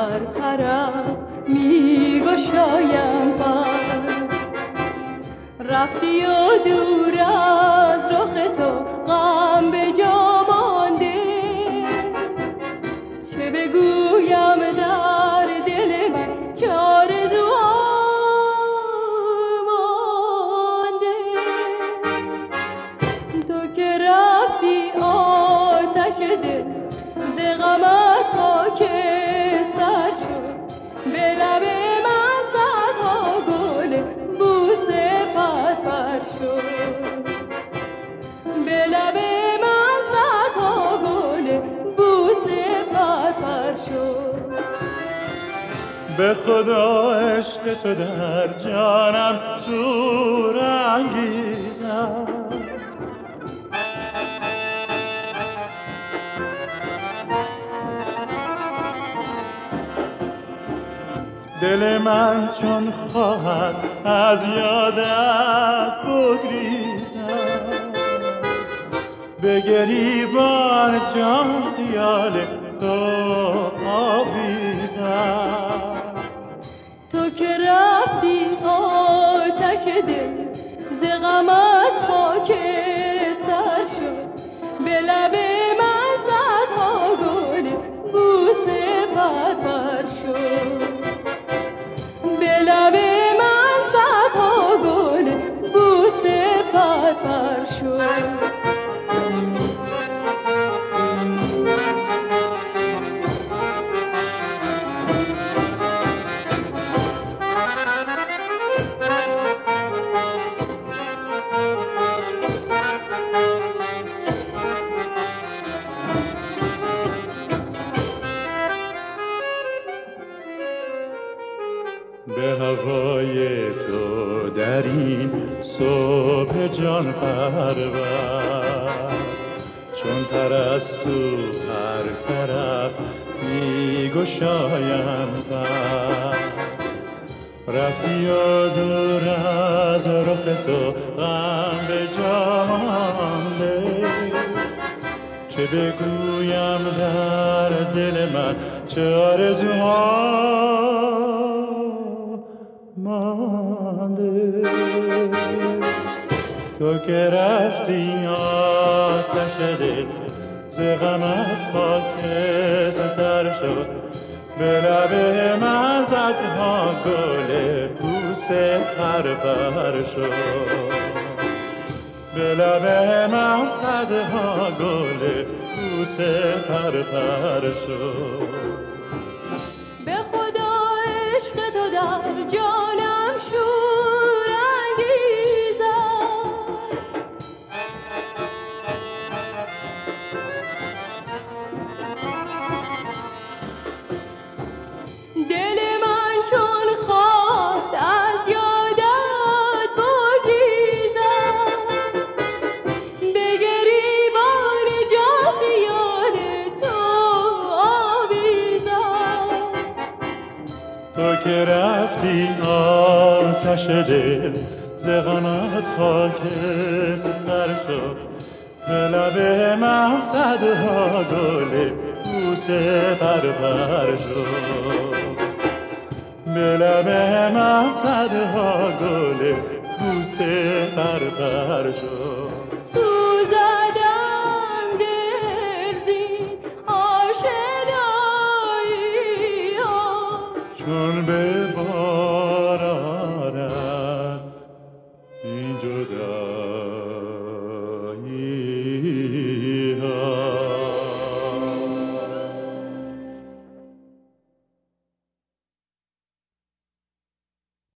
هر طرف می گشایم پر. رفتی و دور از رخ تو غم به جا مانده، چه بگویم در دل من چه آرزوها مانده. تو که رفتی آتش دل ز غمت خاکستر شد، به لب من صدها گل بوسه پرپر شد، به لب من صدها گل بوسه پرپر شد. به خدا عشق تو در جانم شور انگیزد، دل من چون خواهد از یادت بگریزد، به گریبان جان خیال تو آویزد. تو که رفتی آتش دل ز غمت خاکستر شد، به لب من صدها گل بوسه پرپر شد، به لب من صدها گل بوسه پرپر شد. به هوای تو در این صبح جان پرور، چون پرستو هر طرف می گشایم پر. رفتی و دور از رخ تو غم به جا مانده، چه بگویم در دل من چه آرزوها مانده. تو که رفتی آتش دل ز غمت خاکستر شد، به لب من صدها گل بوسه پرپر شد، به لب من صدها گل بوسه پرپر شد. به خدا عشق تو در جانم شور انگیزد، دل من چون خواهد از یادت بگریزد، به گریبان جان خیال تو آویزد. تو که رفتی آتش دل ز غمت خاکستر شد، به لب من صدها گل بوسه پرپر شد، به لب من صدها گل بوسه پرپر شد.